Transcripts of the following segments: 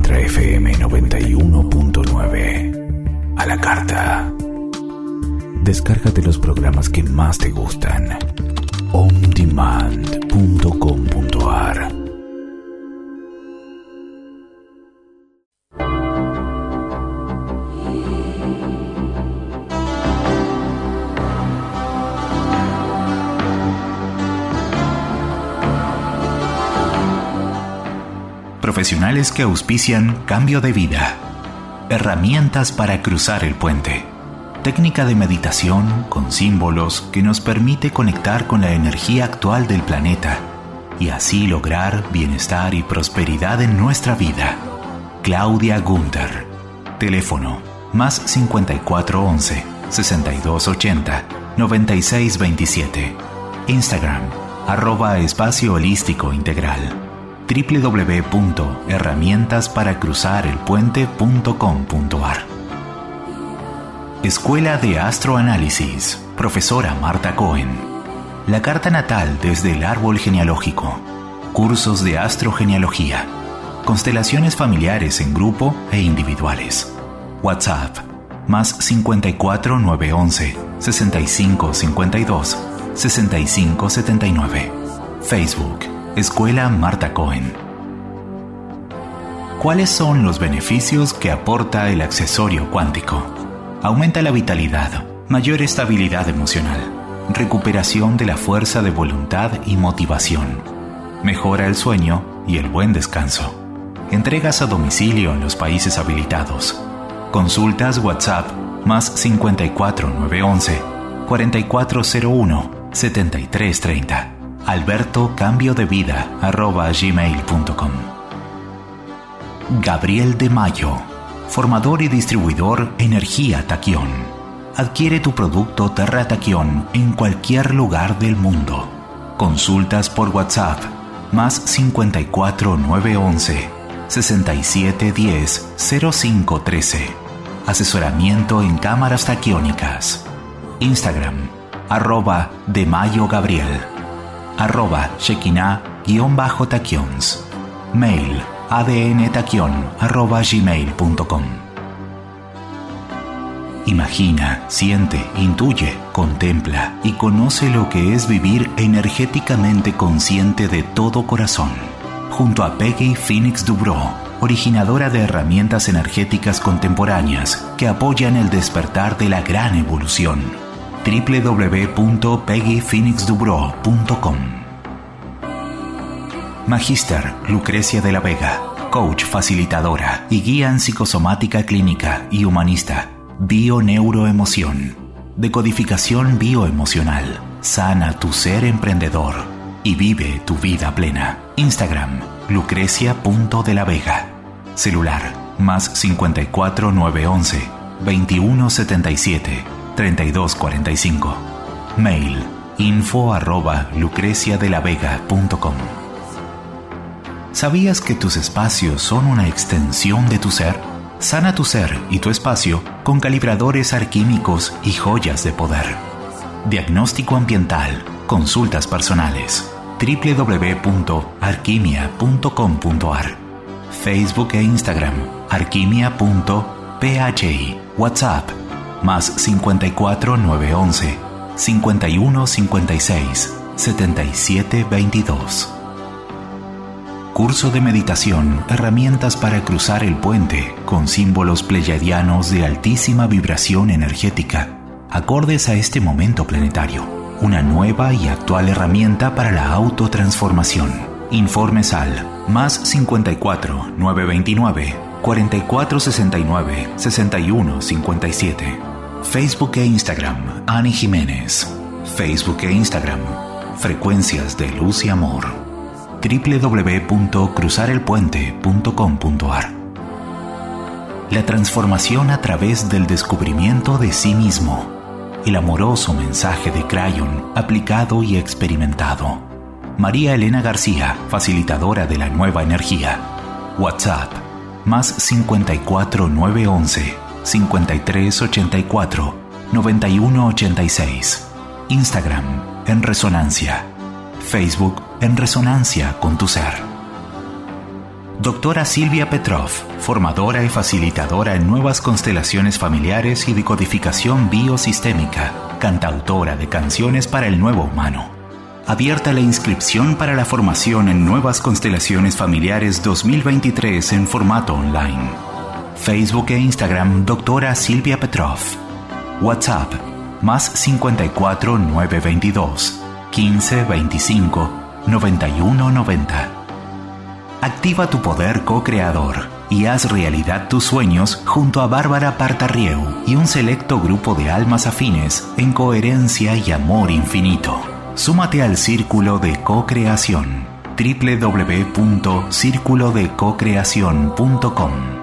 Ultra FM 91.9. A la carta. Descárgate los programas que más te gustan. ondemand.com.ar. Profesionales que auspician Cambio de Vida. Herramientas para cruzar el puente. Técnica de meditación con símbolos que nos permite conectar con la energía actual del planeta y así lograr bienestar y prosperidad en nuestra vida. Claudia Gunther. Teléfono más 5411 6280 9627. Instagram @espacio holístico integral. www.herramientasparacruzarelpuente.com.ar. Escuela de Astroanálisis, profesora Marta Cohen. La carta natal desde el árbol genealógico. Cursos de astrogenealogía. Constelaciones familiares en grupo e individuales. WhatsApp más 54911 6552 6579. Facebook Escuela Marta Cohen. ¿Cuáles son los beneficios que aporta el accesorio cuántico? Aumenta la vitalidad, mayor estabilidad emocional, recuperación de la fuerza de voluntad y motivación, mejora el sueño y el buen descanso. Entregas a domicilio en los países habilitados. Consultas WhatsApp más 54911 4401 7330. albertocambiodevida@gmail.com. Gabriel de Mayo, formador y distribuidor Energía Taquión. Adquiere tu producto Terra Taquión en cualquier lugar del mundo. Consultas por WhatsApp más 54911 6710 0513. Asesoramiento en cámaras taquiónicas. Instagram @DeMayoGabriel. @Shekinah_taquions. Mail adntaquion@gmail.com. Imagina, siente, intuye, contempla y conoce lo que es vivir energéticamente consciente de todo corazón. Junto a Peggy Phoenix Dubrow, originadora de herramientas energéticas contemporáneas que apoyan el despertar de la gran evolución. www.peggyphoenixdubrow.com. Magíster Lucrecia de la Vega, coach facilitadora y guía en psicosomática clínica y humanista, bio-neuroemoción, decodificación bioemocional, sana tu ser emprendedor y vive tu vida plena. Instagram lucrecia.delavega. Celular más 54911 2177 3245. Mail info@lucreciadelavega.com. ¿Sabías que tus espacios son una extensión de tu ser? Sana tu ser y tu espacio con calibradores alquímicos y joyas de poder. Diagnóstico ambiental, consultas personales. www.alquimia.com.ar. Facebook e Instagram alquimia.phi. WhatsApp más 54911 5156 7722. Curso de meditación, herramientas para cruzar el puente con símbolos pleyadianos de altísima vibración energética, acordes a este momento planetario. Una nueva y actual herramienta para la autotransformación. Informes al más 54 929 4469 6157. Facebook e Instagram Ani Jiménez. Facebook e Instagram Frecuencias de Luz y Amor. www.cruzarelpuente.com.ar. La transformación a través del descubrimiento de sí mismo. El amoroso mensaje de Crayon aplicado y experimentado. María Elena García, facilitadora de la nueva energía. WhatsApp más 54911 5384 9186. Instagram en Resonancia. Facebook en Resonancia con tu ser. Doctora Silvia Petrov, formadora y facilitadora en nuevas constelaciones familiares y decodificación biosistémica, cantautora de canciones para el nuevo humano. Abierta la inscripción para la formación en Nuevas Constelaciones Familiares 2023 en formato online. Facebook e Instagram, Doctora Silvia Petrov. WhatsApp, más 54 922 15 25 91 90. Activa tu poder co-creador y haz realidad tus sueños junto a Bárbara Partarrieu y un selecto grupo de almas afines en coherencia y amor infinito. Súmate al Círculo de Co-Creación. www.circulodecocreacion.com.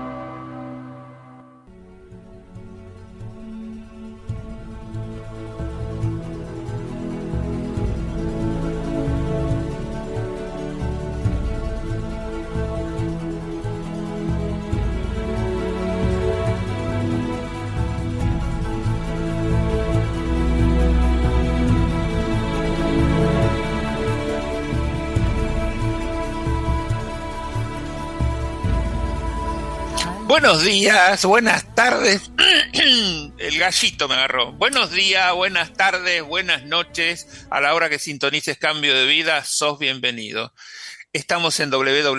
Buenos días, buenas tardes. El gallito me agarró. Buenos días, buenas tardes, buenas noches. A la hora que sintonices Cambio de Vida, sos bienvenido. Estamos en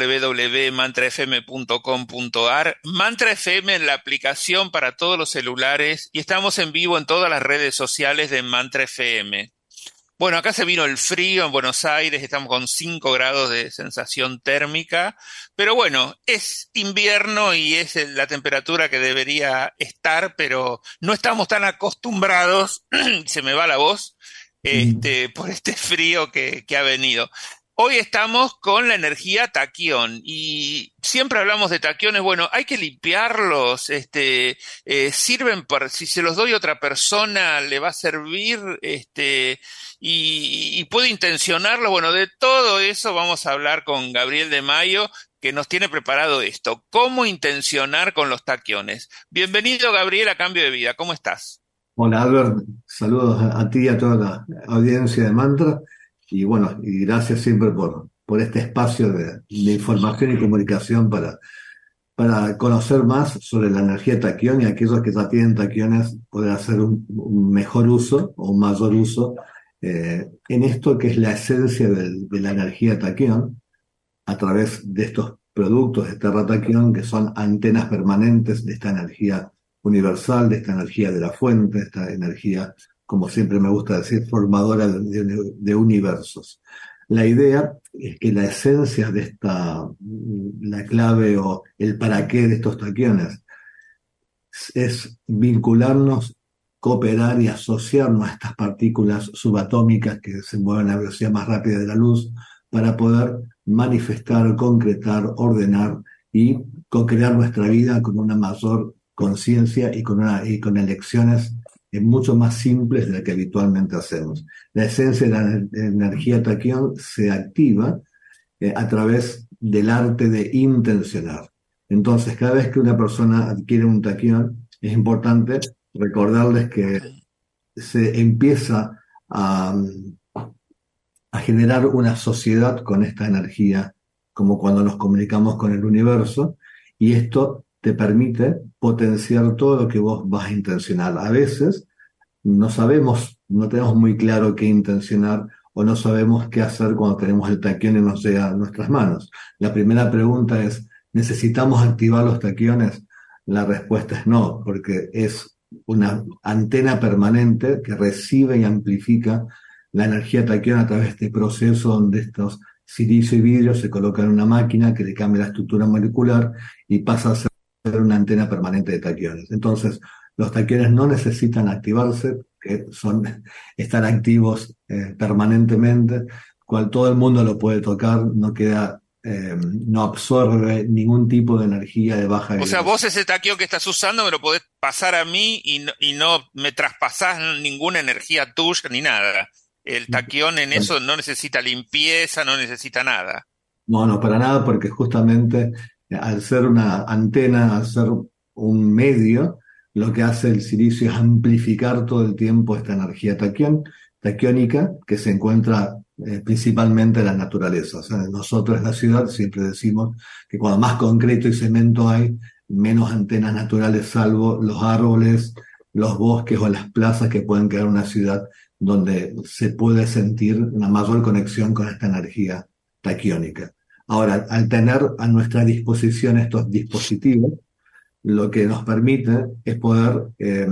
www.mantrafm.com.ar, Mantra FM en la aplicación para todos los celulares y estamos en vivo en todas las redes sociales de Mantra FM. Bueno, acá se vino el frío en Buenos Aires, estamos con 5 grados de sensación térmica, pero bueno, es invierno y es la temperatura que debería estar, pero no estamos tan acostumbrados, se me va la voz, por este frío que ha venido. Hoy estamos con la energía taquión y siempre hablamos de taquiones. Bueno, hay que limpiarlos, sirven si se los doy a otra persona, le va a servir, y puede intencionarlo. Bueno, de todo eso vamos a hablar con Gabriel de Mayo, que nos tiene preparado esto. ¿Cómo intencionar con los taquiones? Bienvenido, Gabriel, a Cambio de Vida. ¿Cómo estás? Hola, Albert. Saludos a ti y a toda la audiencia de Mantra. Y bueno, y gracias siempre por este espacio de información y comunicación para conocer más sobre la energía taquión y aquellos que ya tienen taquiones poder hacer un mejor uso o un mayor uso en esto que es la esencia de la energía taquión a través de estos productos de Terra Taquión, que son antenas permanentes de esta energía universal, de esta energía de la fuente, de esta energía, como siempre me gusta decir, formadora de universos. La idea es que la esencia de la clave o el para qué de estos taquiones es vincularnos, cooperar y asociarnos a estas partículas subatómicas que se mueven a la velocidad más rápida de la luz para poder manifestar, concretar, ordenar y co-crear nuestra vida con una mayor conciencia y con elecciones mucho más simples de las que habitualmente hacemos. La esencia de la energía taquión se activa a través del arte de intencionar. Entonces, cada vez que una persona adquiere un taquión, es importante recordarles que se empieza a generar una sociedad con esta energía, como cuando nos comunicamos con el universo, y esto te permite potenciar todo lo que vos vas a intencionar. A veces no tenemos muy claro qué intencionar o no sabemos qué hacer cuando tenemos el taquión y nos llega a nuestras manos. La primera pregunta es, ¿necesitamos activar los taquiones? La respuesta es no, porque es una antena permanente que recibe y amplifica la energía taquión a través de este proceso donde estos silicio y vidrio se colocan en una máquina que le cambia la estructura molecular y pasa a ser una antena permanente de taquiones. Entonces, los taquiones no necesitan activarse, están activos permanentemente, cual todo el mundo lo puede tocar, no absorbe ningún tipo de energía de baja. O sea, vos ese taquión que estás usando me lo podés pasar a mí y no me traspasás ninguna energía tuya ni nada. El taquión en eso no necesita limpieza, no necesita nada. No, para nada, porque justamente al ser una antena, al ser un medio, lo que hace el silicio es amplificar todo el tiempo esta energía taquiónica que se encuentra principalmente la naturaleza. O sea, nosotros en la ciudad siempre decimos que cuando más concreto y cemento hay, menos antenas naturales, salvo los árboles, los bosques o las plazas que pueden crear una ciudad donde se puede sentir una mayor conexión con esta energía taquiónica. Ahora, al tener a nuestra disposición estos dispositivos, lo que nos permite es poder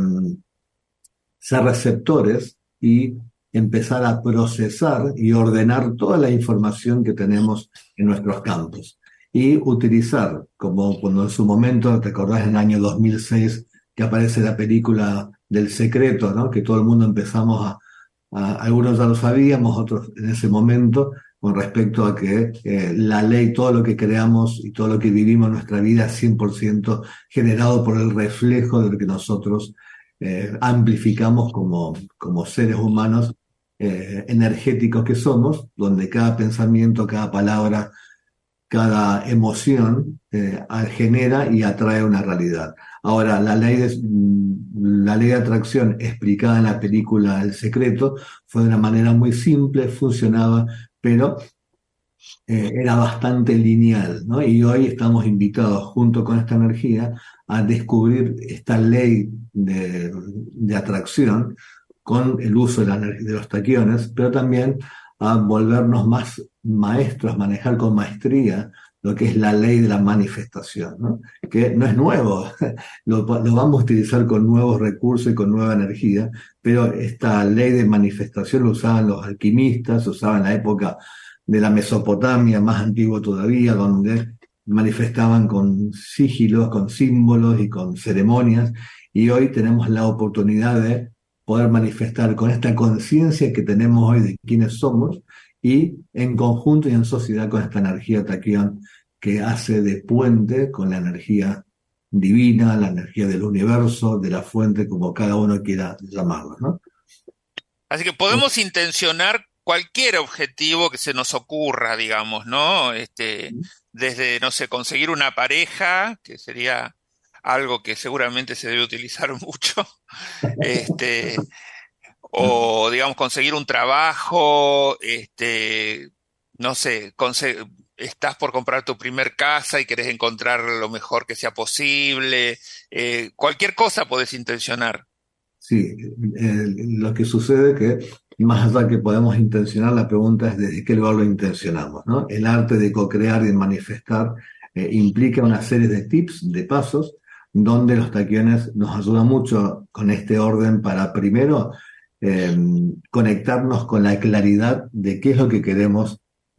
ser receptores y empezar a procesar y ordenar toda la información que tenemos en nuestros campos. Y utilizar, como cuando en su momento, te acordás en el año 2006, que aparece la película del secreto, ¿no? Que todo el mundo empezamos algunos ya lo sabíamos, otros en ese momento, con respecto a que la ley, todo lo que creamos y todo lo que vivimos en nuestra vida es 100% generado por el reflejo de lo que nosotros amplificamos como seres humanos energéticos que somos, donde cada pensamiento, cada palabra, cada emoción genera y atrae una realidad. Ahora, la ley de atracción explicada en la película El Secreto fue de una manera muy simple, funcionaba, pero era bastante lineal, ¿no? Y hoy estamos invitados, junto con esta energía, a descubrir esta ley de atracción con el uso de los taquiones, pero también a volvernos más maestros, manejar con maestría lo que es la ley de la manifestación, ¿no? Que no es nuevo, lo vamos a utilizar con nuevos recursos y con nueva energía, pero esta ley de manifestación lo usaban los alquimistas, se usaba en la época de la Mesopotamia, más antiguo todavía, donde manifestaban con sigilos, con símbolos y con ceremonias, y hoy tenemos la oportunidad de poder manifestar con esta conciencia que tenemos hoy de quiénes somos y en conjunto y en sociedad con esta energía taquión que hace de puente con la energía divina, la energía del universo, de la fuente, como cada uno quiera llamarlo, ¿no? Así que podemos intencionar cualquier objetivo que se nos ocurra, digamos, ¿no? Desde, no sé, conseguir una pareja, que sería algo que seguramente se debe utilizar mucho, o digamos conseguir un trabajo, no sé, estás por comprar tu primer casa y querés encontrar lo mejor que sea posible, cualquier cosa podés intencionar. Sí, lo que sucede es que más allá que podemos intencionar, la pregunta es desde qué lugar lo intencionamos, ¿no? El arte de co-crear y de manifestar implica una serie de tips, de pasos, donde los taquiones nos ayudan mucho con este orden para primero conectarnos con la claridad de qué es lo que queremos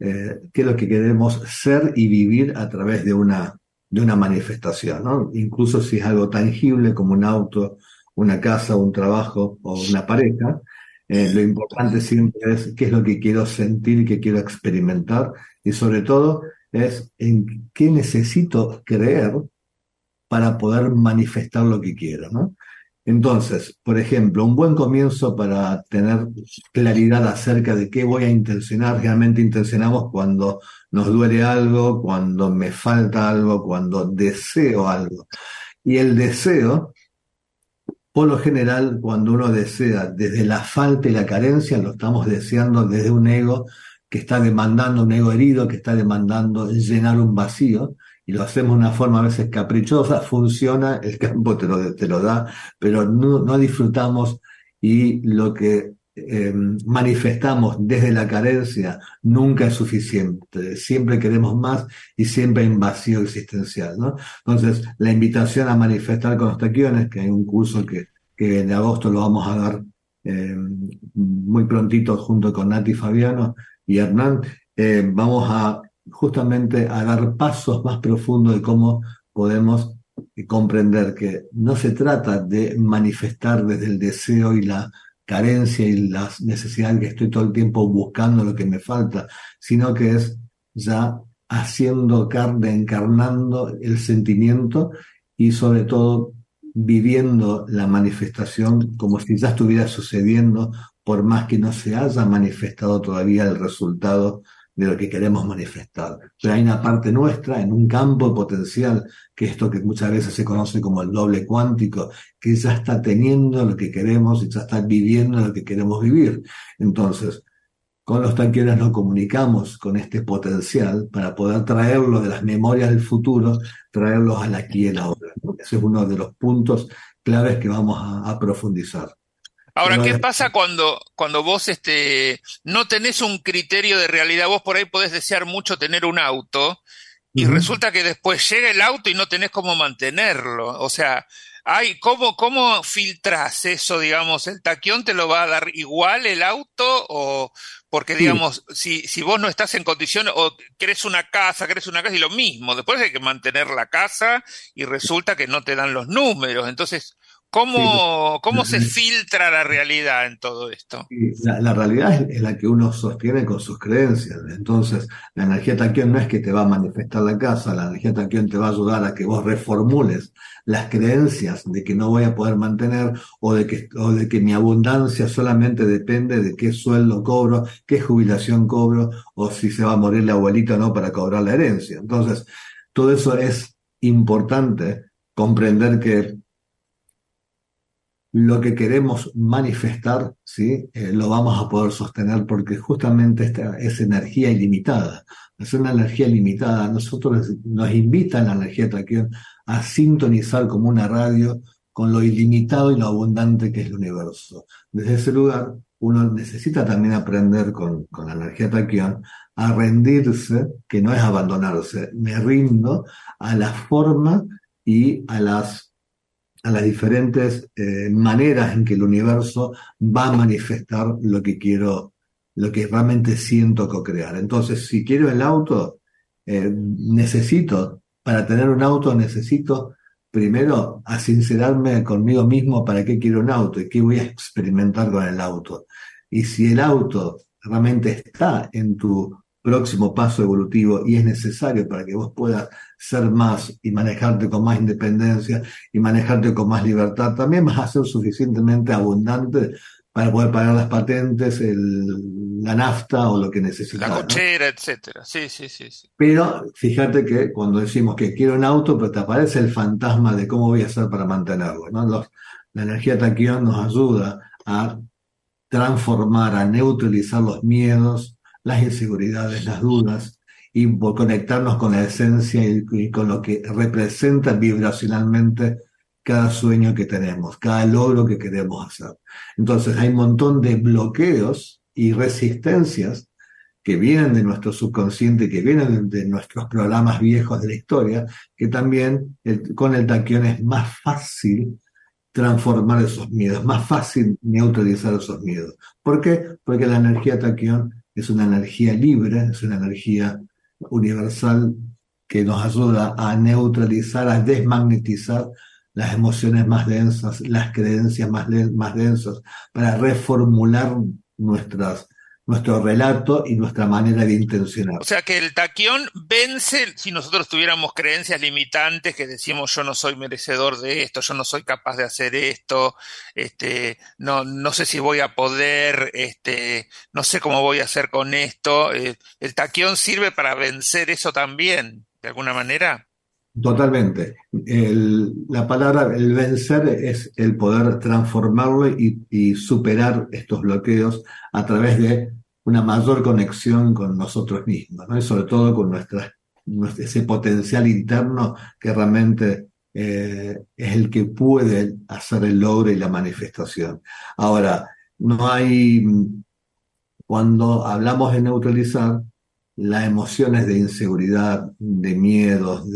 ser y vivir a través de una manifestación, ¿no? Incluso si es algo tangible como un auto, una casa, un trabajo o una pareja, lo importante siempre es qué es lo que quiero sentir, qué quiero experimentar y sobre todo es en qué necesito creer para poder manifestar lo que quiero, ¿no? Entonces, por ejemplo, un buen comienzo para tener claridad acerca de qué voy a intencionar, realmente intencionamos cuando nos duele algo, cuando me falta algo, cuando deseo algo. Y el deseo, por lo general, cuando uno desea desde la falta y la carencia, lo estamos deseando desde un ego que está demandando, un ego herido que está demandando llenar un vacío, y lo hacemos de una forma a veces caprichosa, funciona, el campo te lo da, pero no disfrutamos y lo que manifestamos desde la carencia nunca es suficiente, siempre queremos más y siempre hay un vacío existencial, ¿no? Entonces, la invitación a manifestar con los taquiones, que hay un curso que en agosto lo vamos a dar muy prontito junto con Nati Fabiano y Hernán, vamos a justamente a dar pasos más profundos de cómo podemos comprender que no se trata de manifestar desde el deseo y la carencia y las necesidades que estoy todo el tiempo buscando lo que me falta, sino que es ya haciendo carne, encarnando el sentimiento y sobre todo viviendo la manifestación como si ya estuviera sucediendo, por más que no se haya manifestado todavía el resultado de lo que queremos manifestar. Pero hay una parte nuestra en un campo potencial, que esto que muchas veces se conoce como el doble cuántico, que ya está teniendo lo que queremos y ya está viviendo lo que queremos vivir. Entonces, Con los taquiones nos comunicamos con este potencial para poder traerlo de las memorias del futuro, traerlos al aquí y el ahora, ¿no? Ese es uno de los puntos claves que vamos a profundizar. Ahora, Pero ¿qué pasa cuando vos no tenés un criterio de realidad? Vos por ahí podés desear mucho tener un auto y ujú, resulta que después llega el auto y no tenés cómo mantenerlo. O sea, ¿cómo filtrás eso, digamos? ¿El taquión te lo va a dar igual el auto? O porque, sí, digamos, si vos no estás en condiciones, o querés una casa y lo mismo, después hay que mantener la casa y resulta que no te dan los números. Entonces, sí, ¿cómo se filtra la realidad en todo esto? y la realidad es la que uno sostiene con sus creencias. Entonces, la energía taquión no es que te va a manifestar la casa, la energía taquión te va a ayudar a que vos reformules las creencias de que no voy a poder mantener o de que mi abundancia solamente depende de qué sueldo cobro, qué jubilación cobro o si se va a morir la abuelita o no para cobrar la herencia. Entonces, todo eso es importante comprender que lo que queremos manifestar, ¿sí? Lo vamos a poder sostener porque justamente esta es energía ilimitada. Es una energía limitada. Nosotros nos invita la energía taquión a sintonizar como una radio con lo ilimitado y lo abundante que es el universo. Desde ese lugar, uno necesita también aprender con la energía taquión a rendirse, que no es abandonarse. Me rindo a la forma y a las diferentes maneras en que el universo va a manifestar lo que quiero, lo que realmente siento co-crear. Entonces, si quiero el auto, para tener un auto, necesito primero a sincerarme conmigo mismo para qué quiero un auto y qué voy a experimentar con el auto. Y si el auto realmente está en tu próximo paso evolutivo y es necesario para que vos puedas ser más y manejarte con más independencia, y manejarte con más libertad, también vas a ser suficientemente abundante para poder pagar las patentes, la nafta o lo que La necesitas, ¿no? cochera, etcétera. Sí, sí, sí, sí. Pero fíjate que cuando decimos que quiero un auto, pero te aparece el fantasma de cómo voy a hacer para mantenerlo, ¿no? La energía taquión nos ayuda a transformar, a neutralizar los miedos, las inseguridades, las dudas, y por conectarnos con la esencia y con lo que representa vibracionalmente cada sueño que tenemos, cada logro que queremos hacer. Entonces hay un montón de bloqueos y resistencias que vienen de nuestro subconsciente, que vienen de nuestros programas viejos de la historia, que también con el taquión es más fácil transformar esos miedos, más fácil neutralizar esos miedos. ¿Por qué? Porque la energía taquión es una energía libre, es una energía universal que nos ayuda a neutralizar, a desmagnetizar las emociones más densas, las creencias más densas, para reformular nuestro relato y nuestra manera de intencionar. O sea que el taquión vence si nosotros tuviéramos creencias limitantes que decimos yo no soy merecedor de esto, yo no soy capaz de hacer esto, no sé si voy a poder, no sé cómo voy a hacer con esto. El taquión sirve para vencer eso también, de alguna manera. Totalmente. La palabra, el vencer es el poder transformarlo y superar estos bloqueos a través de una mayor conexión con nosotros mismos, ¿no? Y sobre todo con ese potencial interno que realmente es el que puede hacer el logro y la manifestación. Ahora, no hay, cuando hablamos de neutralizar, las emociones de inseguridad, de miedos,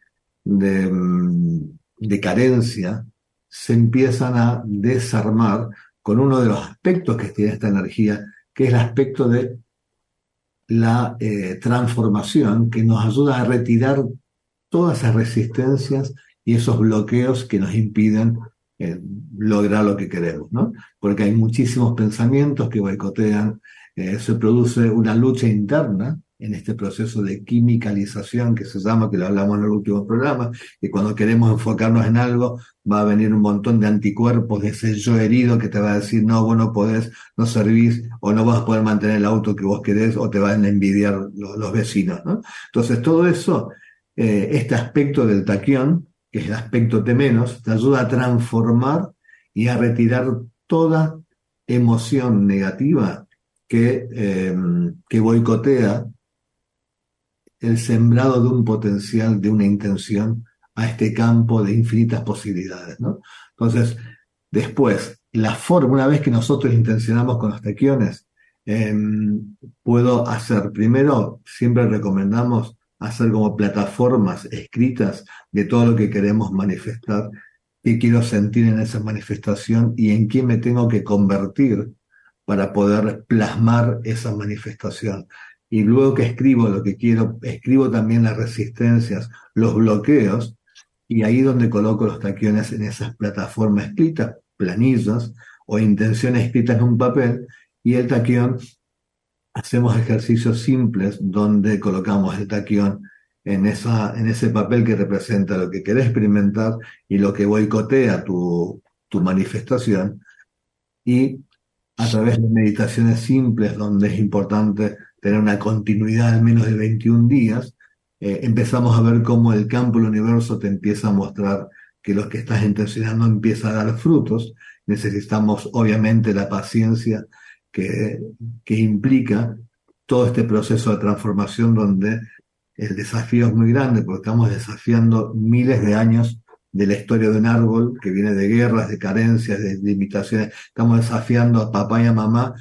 de carencia, se empiezan a desarmar con uno de los aspectos que tiene esta energía, que es el aspecto de la transformación, que nos ayuda a retirar todas esas resistencias y esos bloqueos que nos impiden lograr lo que queremos, ¿no? Porque hay muchísimos pensamientos que boicotean, se produce una lucha interna en este proceso de quimicalización que se llama, que lo hablamos en el último programa, y cuando queremos enfocarnos en algo, va a venir un montón de anticuerpos de ese yo herido que te va a decir, no, vos no podés, no servís, o no vas a poder mantener el auto que vos querés, o te van a envidiar los vecinos, ¿no? Entonces, todo eso, este aspecto del taquión, que es el aspecto T menos, te ayuda a transformar y a retirar toda emoción negativa que boicotea el sembrado de un potencial, de una intención a este campo de infinitas posibilidades, ¿no? Entonces, después, la forma, una vez que nosotros intencionamos con los taquiones, eh, puedo hacer, primero, siempre recomendamos hacer como plataformas escritas de todo lo que queremos manifestar, qué quiero sentir en esa manifestación y en qué me tengo que convertir para poder plasmar esa manifestación. Y luego que escribo lo que quiero, escribo también las resistencias, los bloqueos, y ahí donde coloco los taquiones en esas plataformas escritas, planillas o intenciones escritas en un papel, y el taquión, hacemos ejercicios simples donde colocamos el taquión en ese papel que representa lo que querés experimentar y lo que boicotea tu manifestación, y a través de meditaciones simples donde es importante tener una continuidad al menos de 21 días, empezamos a ver cómo el campo del universo te empieza a mostrar que lo que estás intencionando empieza a dar frutos. Necesitamos obviamente la paciencia que implica todo este proceso de transformación, donde el desafío es muy grande porque estamos desafiando miles de años de la historia de un árbol que viene de guerras, de carencias, de limitaciones. Estamos desafiando a papá y a mamá,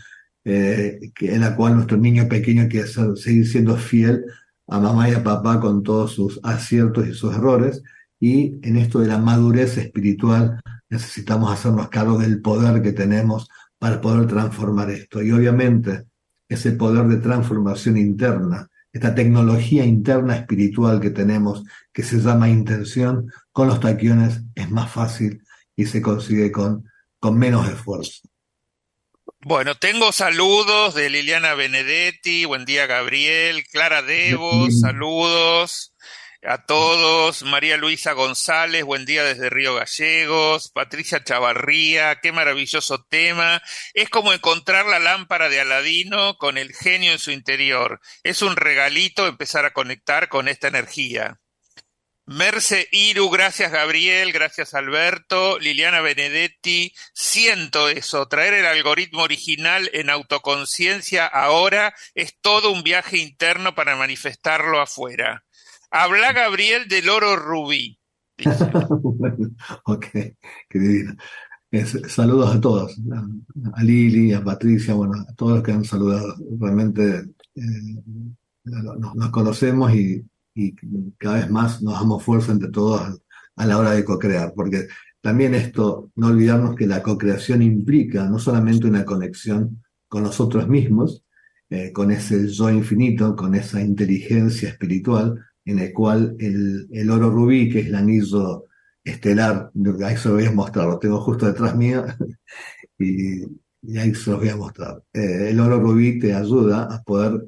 en la cual nuestro niño pequeño quiere seguir siendo fiel a mamá y a papá con todos sus aciertos y sus errores. Y en esto de la madurez espiritual necesitamos hacernos cargo del poder que tenemos para poder transformar esto. Y obviamente ese poder de transformación interna, esta tecnología interna espiritual que tenemos, que se llama intención, con los taquiones es más fácil y se consigue con menos esfuerzo. Bueno, tengo saludos de Liliana Benedetti, buen día Gabriel, Clara Devos, saludos a todos, María Luisa González, buen día desde Río Gallegos, Patricia Chavarría, qué maravilloso tema, es como encontrar la lámpara de Aladino con el genio en su interior, es un regalito empezar a conectar con esta energía. Merce Iru, gracias Gabriel, gracias Alberto, Liliana Benedetti, siento eso, traer el algoritmo original en autoconciencia ahora es todo un viaje interno para manifestarlo afuera. Habla Gabriel del oro rubí. Bueno, ok, qué divino. Saludos a todos, a Lili, a Patricia, bueno, a todos los que han saludado. Realmente nos conocemos y cada vez más nos damos fuerza entre todos a la hora de co-crear, porque también esto, no olvidarnos que la co-creación implica no solamente una conexión con nosotros mismos, con ese yo infinito, con esa inteligencia espiritual, en el cual el oro rubí, que es el anillo estelar, ahí se lo voy a mostrar, lo tengo justo detrás mío, y ahí se los voy a mostrar. El oro rubí te ayuda a poder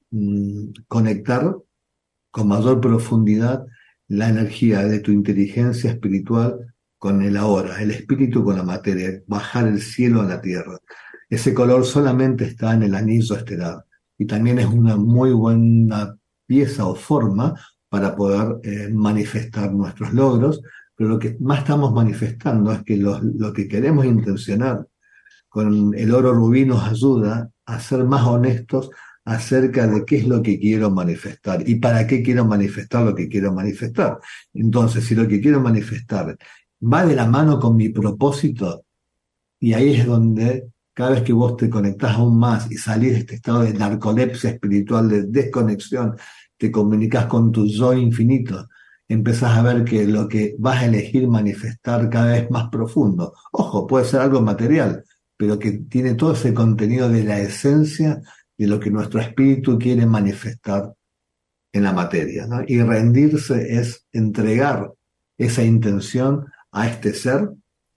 conectar con mayor profundidad la energía de tu inteligencia espiritual con el ahora, el espíritu con la materia, bajar el cielo a la tierra. Ese color solamente está en el anillo estelar y también es una muy buena pieza o forma para poder manifestar nuestros logros, pero lo que más estamos manifestando es que lo que queremos intencionar con el oro rubí nos ayuda a ser más honestos acerca de qué es lo que quiero manifestar y para qué quiero manifestar lo que quiero manifestar. Entonces, si lo que quiero manifestar va de la mano con mi propósito, y ahí es donde cada vez que vos te conectás aún más y salís de este estado de narcolepsia espiritual, de desconexión, te comunicas con tu yo infinito, empezás a ver que lo que vas a elegir manifestar cada vez más profundo. Ojo, puede ser algo material, pero que tiene todo ese contenido de la esencia de lo que nuestro espíritu quiere manifestar en la materia, ¿no? Y rendirse es entregar esa intención a este ser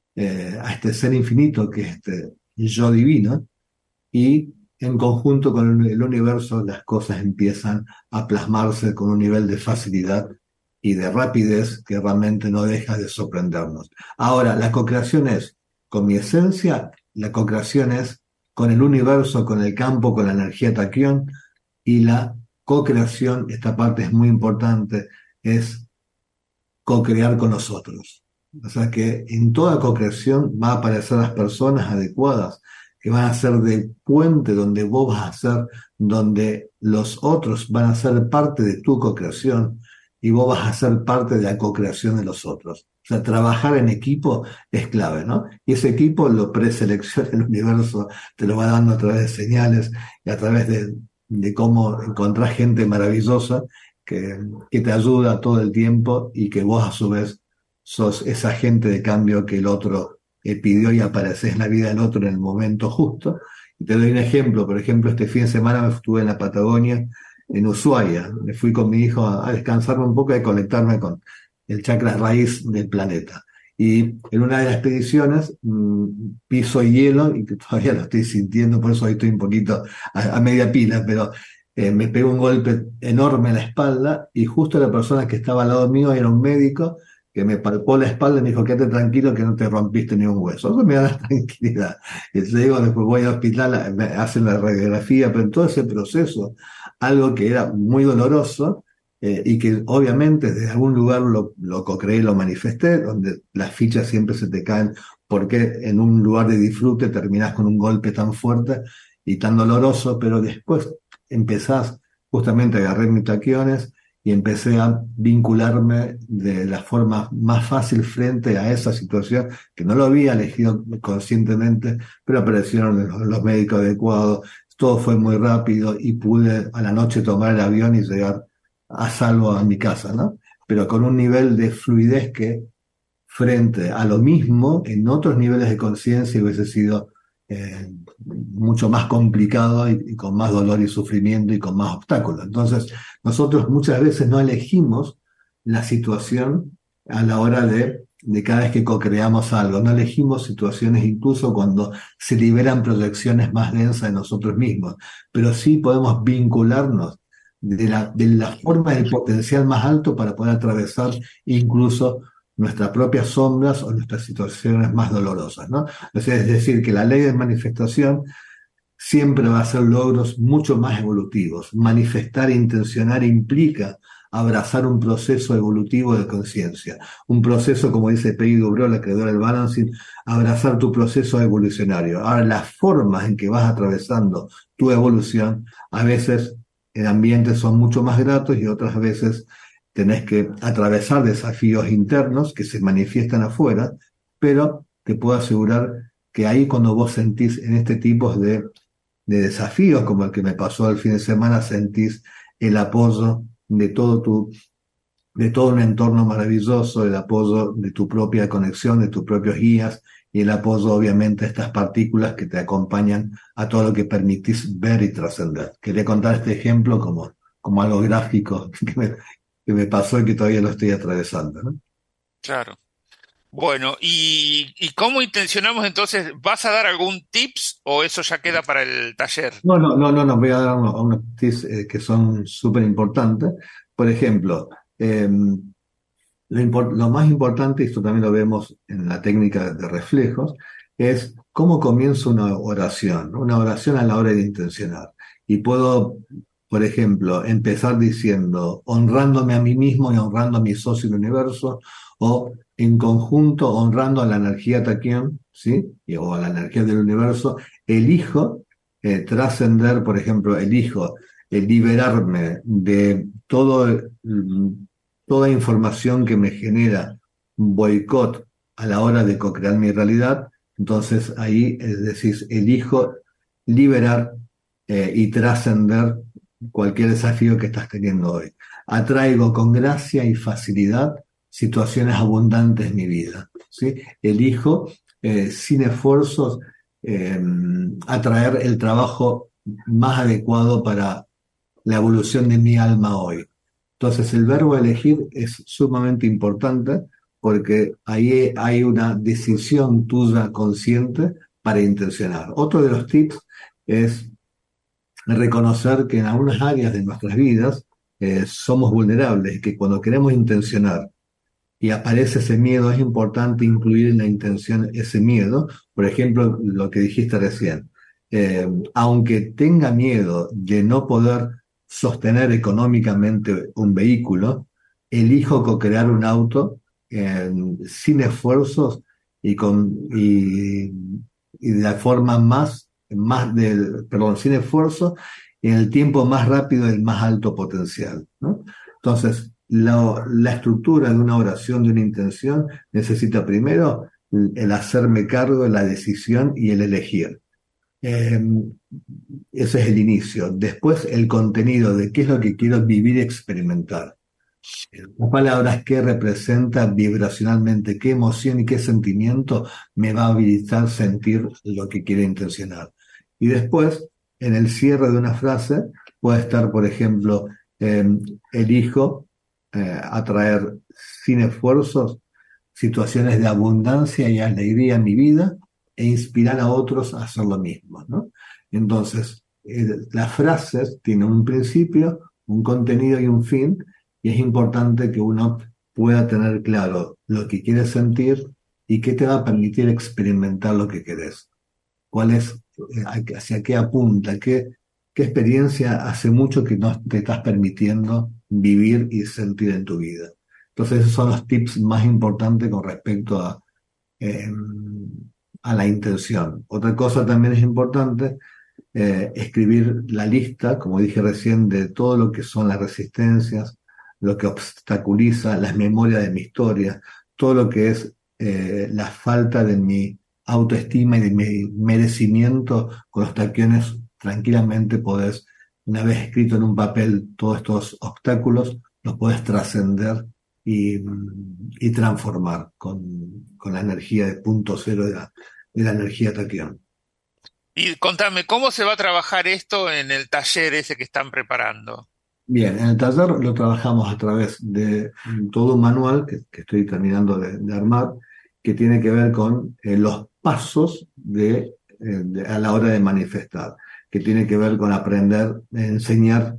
infinito que es este yo divino, y en conjunto con el universo las cosas empiezan a plasmarse con un nivel de facilidad y de rapidez que realmente no deja de sorprendernos. Ahora, la co-creación es con mi esencia, la co-creación es con el universo, con el campo, con la energía taquión, y la co-creación, esta parte es muy importante, es co-crear con nosotros. O sea que en toda co-creación va a aparecer las personas adecuadas que van a ser de puente donde vos vas a ser, donde los otros van a ser parte de tu co-creación y vos vas a ser parte de la co-creación de los otros. O sea, trabajar en equipo es clave, ¿no? Y ese equipo lo preselecciona el universo, te lo va dando a través de señales y a través de cómo encontrar gente maravillosa que te ayuda todo el tiempo y que vos a su vez sos esa agente de cambio que el otro pidió y apareces en la vida del otro en el momento justo. Y te doy un ejemplo, por ejemplo, este fin de semana me estuve en la Patagonia, en Ushuaia, me fui con mi hijo a descansarme un poco y a conectarme con el chakra raíz del planeta. Y en una de las expediciones piso hielo, y que todavía lo estoy sintiendo, por eso ahí estoy un poquito a media pila, pero me pegó un golpe enorme en la espalda y justo la persona que estaba al lado mío era un médico que me palpó la espalda y me dijo, quédate tranquilo que no te rompiste ni un hueso. Eso me da tranquilidad. Y te digo, después voy al hospital, me hacen la radiografía, pero en todo ese proceso, algo que era muy doloroso, y que obviamente desde algún lugar lo co-creé, lo manifesté, donde las fichas siempre se te caen, porque en un lugar de disfrute terminás con un golpe tan fuerte y tan doloroso, pero después empezás, justamente agarré mis taquiones y empecé a vincularme de la forma más fácil frente a esa situación, que no lo había elegido conscientemente, pero aparecieron los médicos adecuados, todo fue muy rápido y pude a la noche tomar el avión y llegar a salvo a mi casa, ¿no? Pero con un nivel de fluidez que frente a lo mismo, en otros niveles de conciencia hubiese sido mucho más complicado y con más dolor y sufrimiento y con más obstáculos. Entonces, nosotros muchas veces no elegimos la situación a la hora de cada vez que co-creamos algo, no elegimos situaciones incluso cuando se liberan proyecciones más densas de nosotros mismos, pero sí podemos vincularnos de la forma del potencial más alto para poder atravesar incluso nuestras propias sombras o nuestras situaciones más dolorosas, ¿no? O sea, es decir, que la ley de manifestación siempre va a ser logros mucho más evolutivos. Manifestar e intencionar implica abrazar un proceso evolutivo de conciencia. Un proceso, como dice Peggy Dubrot, la creadora del balancing, abrazar tu proceso evolucionario. Ahora, las formas en que vas atravesando tu evolución, a veces en ambientes son mucho más gratos y otras veces tenés que atravesar desafíos internos que se manifiestan afuera, pero te puedo asegurar que ahí cuando vos sentís en este tipo de desafíos, como el que me pasó el fin de semana, sentís el apoyo de todo un entorno maravilloso, el apoyo de tu propia conexión, de tus propios guías, y el apoyo obviamente de estas partículas que te acompañan a todo lo que permitís ver y trascender. Quería contar este ejemplo como algo gráfico que me pasó y que todavía lo estoy atravesando, ¿no? Claro. Bueno, ¿y cómo intencionamos entonces? ¿Vas a dar algún tips o eso ya queda para el taller? No, voy a dar unos tips que son súper importantes. Por ejemplo, lo más importante, y esto también lo vemos en la técnica de reflejos, es cómo comienzo una oración, ¿no? Una oración a la hora de intencionar. Y puedo, por ejemplo, empezar diciendo, honrándome a mí mismo y honrando a mi socio del universo, o en conjunto honrando a la energía taquión, ¿sí? O a la energía del universo, elijo trascender, por ejemplo, elijo liberarme de toda información que me genera boicot a la hora de co-crear mi realidad. Entonces ahí, es decir, elijo liberar y trascender cualquier desafío que estás teniendo hoy. Atraigo con gracia y facilidad situaciones abundantes en mi vida, ¿sí? Elijo sin esfuerzos atraer el trabajo más adecuado para la evolución de mi alma hoy. Entonces el verbo elegir es sumamente importante porque ahí hay una decisión tuya consciente para intencionar. Otro de los tips es reconocer que en algunas áreas de nuestras vidas somos vulnerables y que cuando queremos intencionar y aparece ese miedo, es importante incluir en la intención ese miedo. Por ejemplo, lo que dijiste recién. Aunque tenga miedo de no poder sostener económicamente un vehículo, elijo co-crear un auto sin esfuerzos y de la forma más sin esfuerzo, y en el tiempo más rápido del más alto potencial, ¿no? Entonces, la estructura de una oración, de una intención, necesita primero el hacerme cargo de la decisión y el elegir. Eh, Ese es el inicio. Después el contenido de qué es lo que quiero vivir y experimentar. Las palabras qué representa vibracionalmente, qué emoción y qué sentimiento me va a habilitar sentir lo que quiero intencionar. Y después, en el cierre de una frase, puede estar, por ejemplo, elijo atraer sin esfuerzos situaciones de abundancia y alegría en mi vida e inspirar a otros a hacer lo mismo, ¿no? Entonces, las frases tienen un principio, un contenido y un fin, y es importante que uno pueda tener claro lo que quieres sentir y qué te va a permitir experimentar lo que querés. ¿Cuál es, hacia qué apunta, qué experiencia hace mucho que no te estás permitiendo vivir y sentir en tu vida? Entonces, esos son los tips más importantes con respecto eh, a la intención. Otra cosa también es importante, escribir la lista, como dije recién, de todo lo que son las resistencias, lo que obstaculiza las memorias de mi historia, todo lo que es la falta de mi autoestima y de mi merecimiento. Con los taquiones tranquilamente podés, una vez escrito en un papel todos estos obstáculos, los podés trascender y transformar con la energía de punto cero de la energía taquión. Y contame, ¿cómo se va a trabajar esto en el taller ese que están preparando? Bien, en el taller lo trabajamos a través de todo un manual que estoy terminando de armar, que tiene que ver con los pasos a la hora de manifestar, que tiene que ver con aprender, enseñar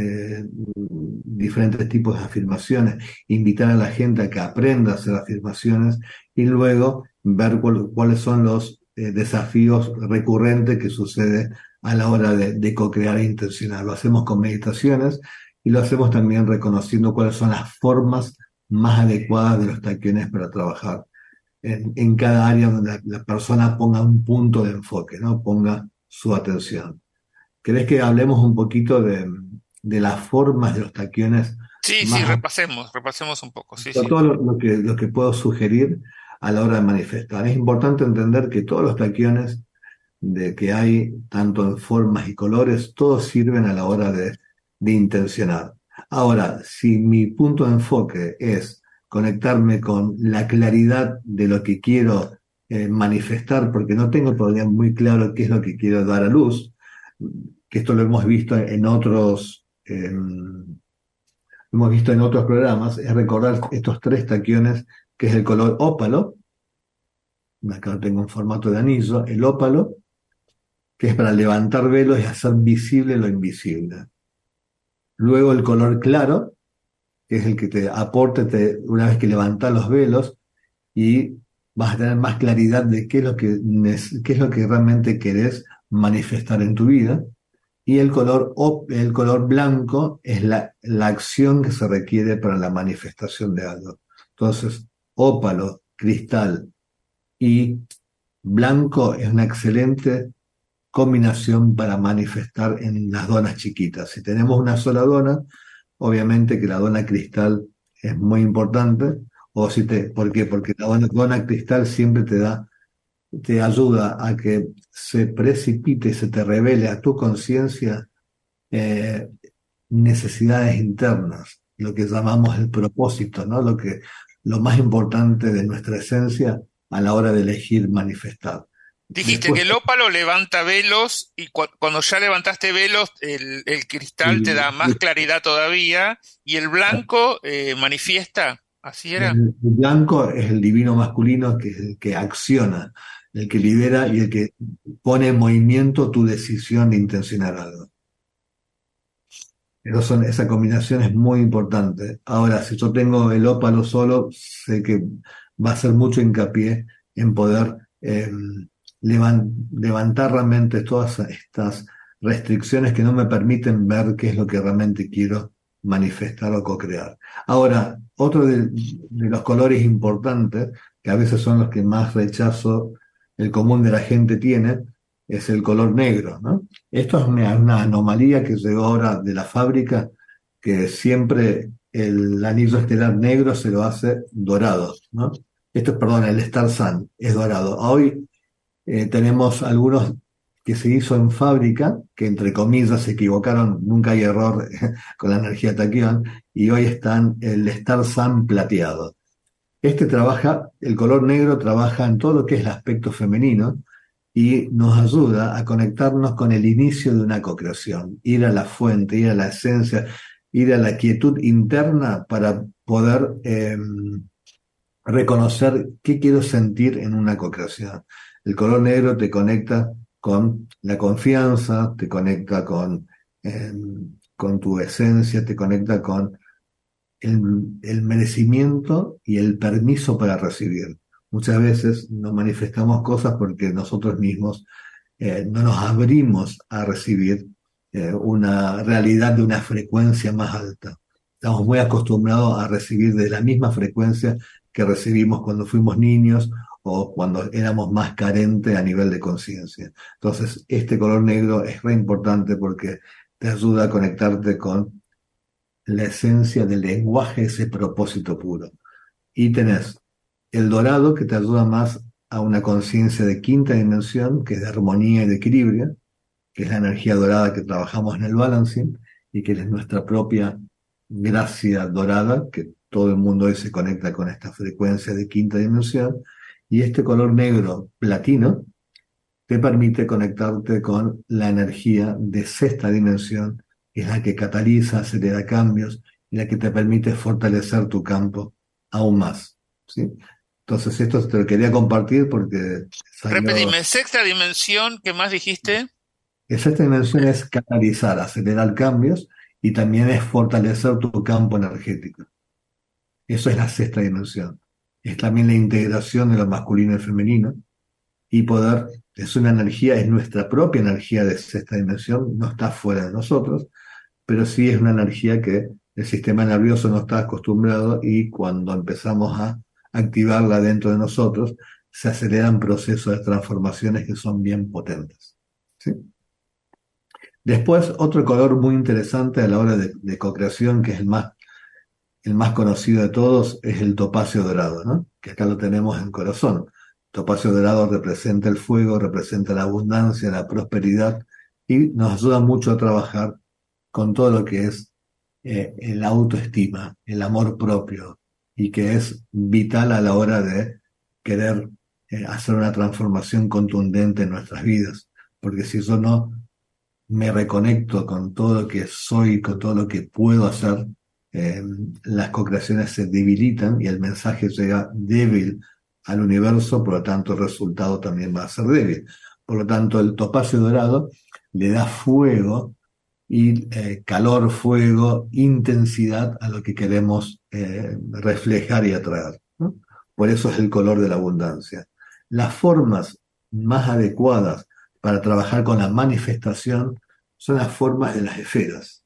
diferentes tipos de afirmaciones, invitar a la gente a que aprenda a hacer afirmaciones y luego ver cuáles son los desafíos recurrentes que sucede a la hora de co-crear e intencionar. Lo hacemos con meditaciones y lo hacemos también reconociendo cuáles son las formas más adecuadas de los taquiones para trabajar en cada área donde la persona ponga un punto de enfoque, ¿no? Ponga su atención. ¿Querés que hablemos un poquito de las formas de los taquiones? Sí, sí, repasemos un poco, sí, sí. Todo lo que puedo sugerir a la hora de manifestar. Es importante entender que todos los taquiones que hay, tanto en formas y colores, todos sirven a la hora de intencionar. Ahora, si mi punto de enfoque es conectarme con la claridad de lo que quiero manifestar, porque no tengo todavía muy claro qué es lo que quiero dar a luz, que esto lo hemos visto en otros programas, es recordar estos tres taquiones, que es el color ópalo, acá lo tengo en formato de anillo, el ópalo, que es para levantar velos y hacer visible lo invisible. Luego el color claro, que es el que te aporta una vez que levantas los velos y vas a tener más claridad de qué es lo que realmente querés manifestar en tu vida. Y el color blanco es la acción que se requiere para la manifestación de algo. Entonces, ópalo, cristal y blanco es una excelente combinación para manifestar en las donas chiquitas. Si tenemos una sola dona, obviamente que la dona cristal es muy importante. ¿Por qué? Porque la dona cristal siempre te ayuda a que se precipite y se te revele a tu conciencia necesidades internas, lo que llamamos el propósito, ¿no? Lo más importante de nuestra esencia a la hora de elegir manifestar. Dijiste Después, que el ópalo levanta velos y cuando ya levantaste velos, el cristal te da más claridad todavía y el blanco manifiesta. ¿Así era? el blanco es el divino masculino, que es el que acciona, el que libera y el que pone en movimiento tu decisión de intencionar algo. Esa combinación es muy importante. Ahora, si yo tengo el ópalo solo, sé que va a ser mucho hincapié en poder levantar realmente todas estas restricciones que no me permiten ver qué es lo que realmente quiero manifestar o co-crear. Ahora, otro de los colores importantes, que a veces son los que más rechazo el común de la gente tiene, es el color negro, ¿no? Esto es una anomalía que llegó ahora de la fábrica, que siempre el anillo estelar negro se lo hace dorado, ¿no? Esto, perdón, el Star Sun es dorado. Hoy tenemos algunos que se hizo en fábrica, que entre comillas se equivocaron, nunca hay error con la energía taquión, y hoy están el Star Sun plateado. El color negro trabaja en todo lo que es el aspecto femenino y nos ayuda a conectarnos con el inicio de una cocreación, ir a la fuente, ir a la esencia, ir a la quietud interna para poder reconocer qué quiero sentir en una cocreación. El color negro te conecta con la confianza, te conecta con tu esencia, te conecta con el merecimiento y el permiso para recibir. Muchas veces nos manifestamos cosas porque nosotros mismos no nos abrimos a recibir una realidad de una frecuencia más alta. Estamos muy acostumbrados a recibir de la misma frecuencia que recibimos cuando fuimos niños o cuando éramos más carentes a nivel de conciencia. Entonces, este color negro es re importante porque te ayuda a conectarte con la esencia del lenguaje, ese propósito puro. Y tenés el dorado, que te ayuda más a una conciencia de quinta dimensión, que es de armonía y de equilibrio, que es la energía dorada que trabajamos en el balancing y que es nuestra propia gracia dorada, que todo el mundo hoy se conecta con esta frecuencia de quinta dimensión. Y este color negro platino te permite conectarte con la energía de sexta dimensión, que es la que cataliza, acelera cambios y la que te permite fortalecer tu campo aún más, ¿sí? Entonces esto te lo quería compartir porque Repetime, sexta dimensión, ¿qué más dijiste? sexta dimensión es catalizar, acelerar cambios y también es fortalecer tu campo energético. Eso es la sexta dimensión. Es también la integración de lo masculino y femenino y poder, es una energía, es nuestra propia energía de sexta dimensión, no está fuera de nosotros, pero sí es una energía que el sistema nervioso no está acostumbrado y cuando empezamos a activarla dentro de nosotros, se aceleran procesos de transformaciones que son bien potentes, ¿sí? Después, otro color muy interesante a la hora de cocreación, que es el más conocido de todos, es el topacio dorado, ¿no? Que acá lo tenemos en corazón. Topacio dorado representa el fuego, representa la abundancia, la prosperidad y nos ayuda mucho a trabajar con todo lo que es la autoestima, el amor propio y que es vital a la hora de querer hacer una transformación contundente en nuestras vidas. Porque si yo no me reconecto con todo lo que soy, con todo lo que puedo hacer, las co-creaciones se debilitan y el mensaje llega débil al universo, por lo tanto el resultado también va a ser débil. Por lo tanto, el topacio dorado le da fuego y calor, fuego, intensidad a lo que queremos reflejar y atraer, ¿no? Por eso es el color de la abundancia. Las formas más adecuadas para trabajar con la manifestación son las formas de las esferas.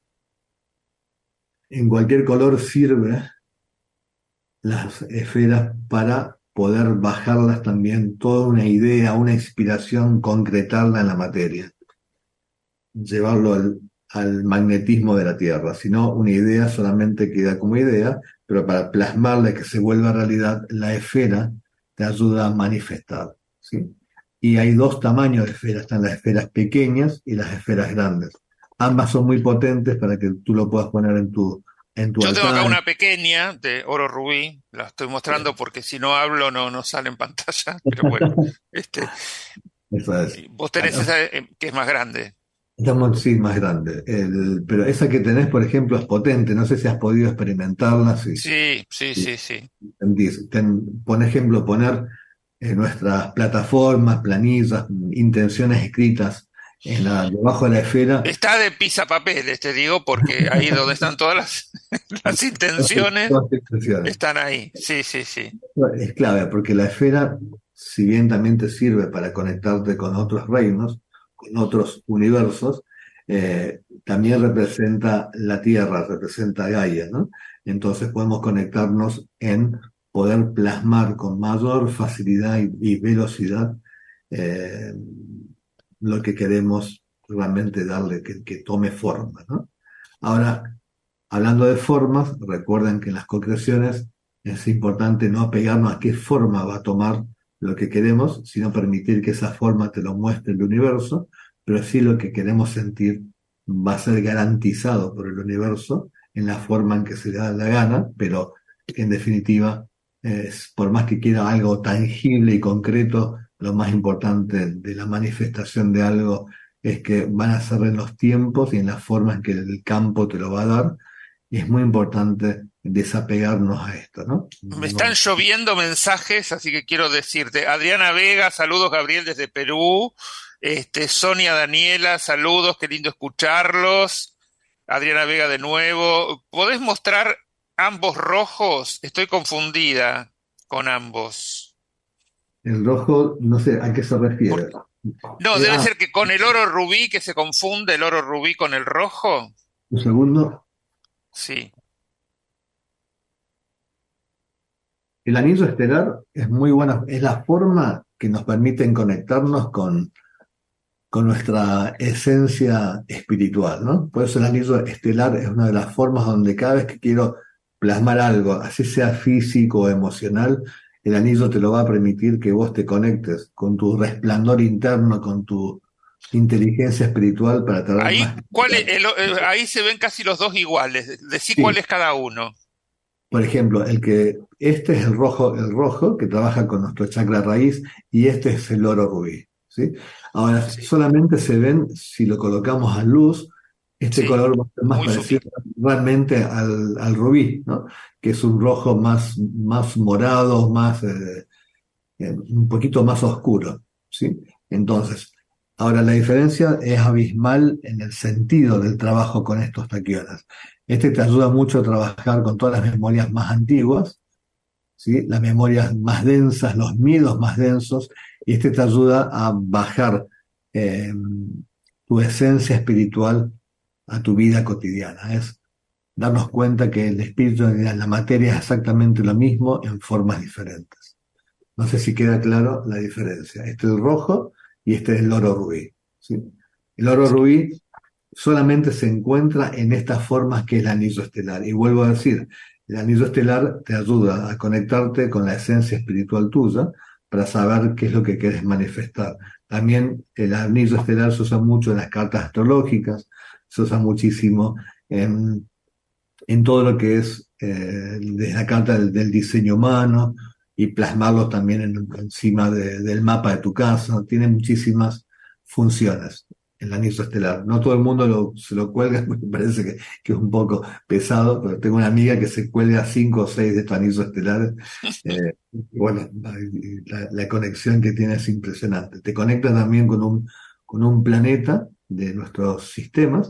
En cualquier color sirve las esferas para poder bajarlas también toda una idea, una inspiración, concretarla en la materia, llevarlo al magnetismo de la Tierra. Si no, una idea solamente queda como idea, pero para plasmarla y que se vuelva realidad, la esfera te ayuda a manifestar, ¿sí? Y hay dos tamaños de esferas, están las esferas pequeñas y las esferas grandes. Ambas son muy potentes para que tú lo puedas poner en tu Yo tengo acá altar. una pequeña de oro rubí, la estoy mostrando porque si no hablo no sale en pantalla, pero bueno, Esa es. vos tenés esa que es más grande. Estamos, sí, más grande. Pero esa que tenés, por ejemplo, es potente. No sé si has podido experimentarla. Sí. Por ejemplo, poner nuestras plataformas, planillas, intenciones escritas debajo de la esfera. Está de pisapapeles, te digo, porque ahí donde están todas las intenciones Todas las intenciones. están ahí. Sí. Es clave, porque la esfera, si bien también te sirve para conectarte con otros reinos, con otros universos, también representa la Tierra, representa Gaia, ¿no? Entonces podemos conectarnos en poder plasmar con mayor facilidad y velocidad lo que queremos realmente darle, que tome forma, ¿no? Ahora, hablando de formas, recuerden que en las co-creaciones es importante no apegarnos a qué forma va a tomar lo que queremos, sino permitir que esa forma te lo muestre el universo, pero sí lo que queremos sentir va a ser garantizado por el universo en la forma en que se le da la gana, pero en definitiva, por más que quiera algo tangible y concreto, lo más importante de la manifestación de algo es que van a ser en los tiempos y en la forma en que el campo te lo va a dar. Y es muy importante desapegarnos a esto, ¿no? Me están lloviendo mensajes, así que quiero decirte, Adriana Vega, saludos Gabriel desde Perú, Sonia Daniela, saludos, qué lindo escucharlos, Adriana Vega de nuevo, ¿podés mostrar ambos rojos? Estoy confundida con ambos. El rojo, no sé a qué se refiere. No, debe Ah, ser que con el oro rubí, que se confunde el oro rubí con el rojo. un segundo. Sí. El anillo estelar es muy buena, es la forma que nos permite conectarnos con nuestra esencia espiritual, ¿no? Por eso el anillo estelar es una de las formas donde cada vez que quiero plasmar algo, así sea físico o emocional, el anillo te lo va a permitir que vos te conectes con tu resplandor interno, con tu inteligencia espiritual para traer Ahí, más. ahí se ven casi los dos iguales. Decí cuál Sí, es cada uno. por ejemplo, este es el rojo que trabaja con nuestro chakra raíz y este es el oro rubí, ¿sí? Ahora, Sí, solamente se ven si lo colocamos a luz, este sí, color va a ser más muy parecido sutil. realmente al rubí, ¿no? Que es un rojo más morado, un poquito más oscuro, ¿sí? Entonces, ahora la diferencia es abismal en el sentido del trabajo con estos taquiones. Este te ayuda mucho a trabajar con todas las memorias más antiguas, ¿sí? Las memorias más densas, los miedos más densos, y este te ayuda a bajar eh, tu esencia espiritual a tu vida cotidiana. Es darnos cuenta que el espíritu y la materia es exactamente lo mismo en formas diferentes. No sé si queda claro la diferencia. Este es el rojo y este es el oro rubí, ¿sí? El oro rubí solamente se encuentra en estas formas que es el anillo estelar. Y vuelvo a decir, el anillo estelar te ayuda a conectarte con la esencia espiritual tuya para saber qué es lo que quieres manifestar. También el anillo estelar se usa mucho en las cartas astrológicas, se usa muchísimo en todo lo que es desde la carta del diseño humano y plasmarlo también encima del mapa de tu casa. Tiene muchísimas funciones el anillo estelar. No todo el mundo se lo cuelga, me parece que es un poco pesado, pero tengo una amiga que se cuelga 5 o 6 de estos anillos estelares. Y bueno, la conexión que tiene es impresionante. Te conecta también con un planeta de nuestros sistemas,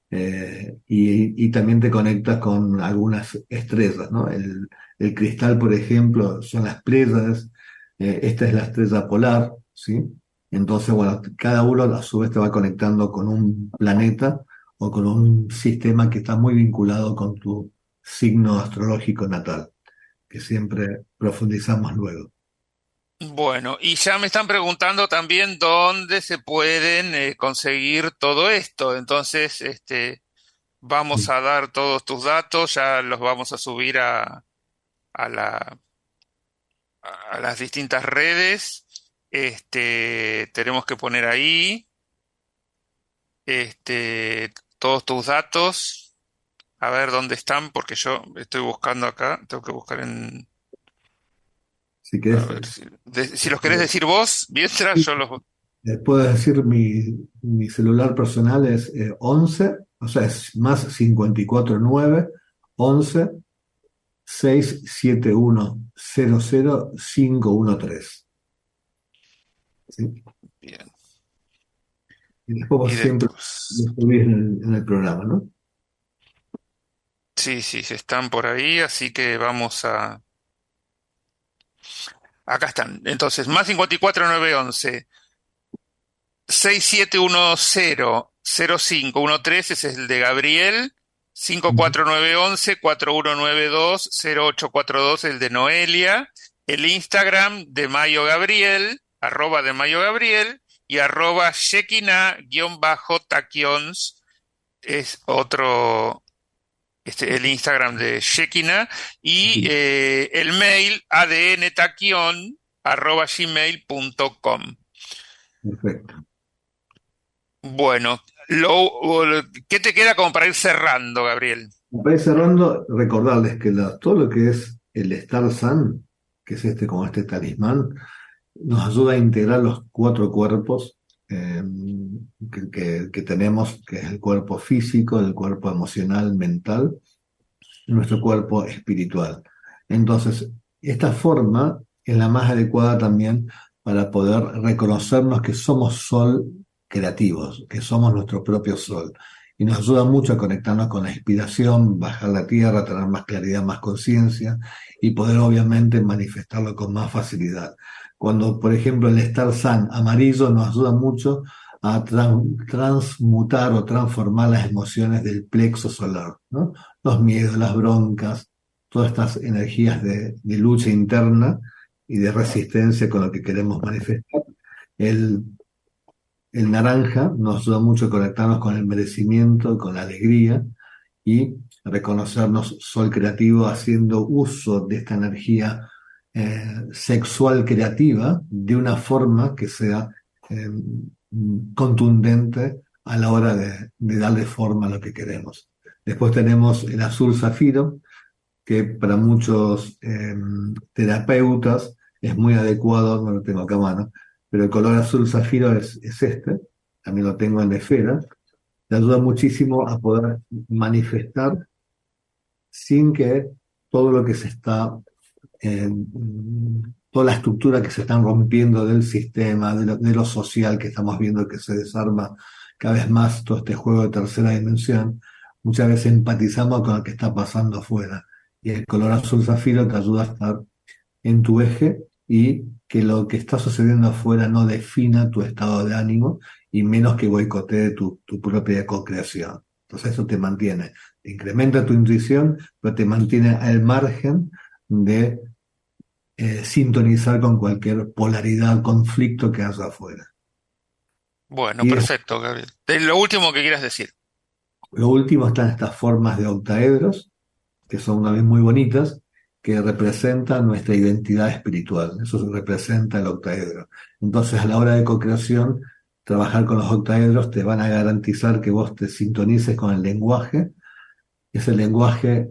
y también te conectas con algunas estrellas, ¿no? El cristal, por ejemplo, son las Pléyades, esta es la estrella polar, ¿sí? Entonces, bueno, cada uno a su vez te va conectando con un planeta o con un sistema que está muy vinculado con tu signo astrológico natal, que siempre profundizamos luego. Bueno, y ya me están preguntando también dónde se pueden conseguir todo esto. Entonces, vamos a dar todos tus datos, ya los vamos a subir a la, a las distintas redes. Tenemos que poner ahí, todos tus datos. A ver dónde están, porque yo estoy buscando acá. Tengo que buscar en. Si A querés, ver si los querés decir vos, mientras yo los. puedo decir mi celular personal es 11, o sea, es más 549 11 671 00513. ¿Sí? Bien. Y después Y vos siempre después. lo subís en el programa, ¿no? Sí, sí, están por ahí, así que vamos a. Acá están. Entonces, más 54911 6710 0513, ese es el de Gabriel. Ujú. 54911-4192-0842, el de Noelia. El Instagram de Mayo Gabriel, @de Mayo Gabriel. y @Shekinah_Taquions es otro, el Instagram de Shekinah, y el mail adntaquion@gmail.com. Perfecto. Bueno, ¿qué te queda como para ir cerrando, Gabriel? Para ir cerrando, recordarles que todo lo que es el Star Sun, que es como este talismán, nos ayuda a integrar los 4 cuerpos que tenemos, que es el cuerpo físico, el cuerpo emocional, mental, y nuestro cuerpo espiritual. Entonces, esta forma es la más adecuada también para poder reconocernos que somos sol creativos, que somos nuestro propio sol. Y nos ayuda mucho a conectarnos con la inspiración, bajar la tierra, tener más claridad, más conciencia y poder obviamente manifestarlo con más facilidad. Cuando, por ejemplo, el Star Sun amarillo nos ayuda mucho a transmutar o transformar las emociones del plexo solar, ¿no? Los miedos, las broncas, todas estas energías de lucha interna y de resistencia con lo que queremos manifestar. El naranja nos ayuda mucho a conectarnos con el merecimiento, con la alegría y reconocernos sol creativo haciendo uso de esta energía sexual creativa de una forma que sea contundente a la hora de darle forma a lo que queremos. Después tenemos el azul zafiro, que para muchos terapeutas es muy adecuado, no lo tengo acá a mano, pero el color azul zafiro es también lo tengo en la esfera, te ayuda muchísimo a poder manifestar sin que todo lo que se está, toda la estructura que se están rompiendo del sistema, de lo social que estamos viendo que se desarma cada vez más todo este juego de tercera dimensión, muchas veces empatizamos con lo que está pasando afuera. Y el color azul zafiro te ayuda a estar en tu eje y que lo que está sucediendo afuera no defina tu estado de ánimo y menos que boicotee tu propia co-creación. Entonces eso te mantiene, te incrementa tu intuición, pero te mantiene al margen de sintonizar con cualquier polaridad, conflicto que haya afuera. Bueno, Y perfecto, Gabriel. Lo último que quieras decir. lo último están estas formas de octaedros, que son una vez muy bonitas, que representan nuestra identidad espiritual. Eso representa el octaedro. Entonces, a la hora de co-creación, trabajar con los octaedros te van a garantizar que vos te sintonices con el lenguaje, ese lenguaje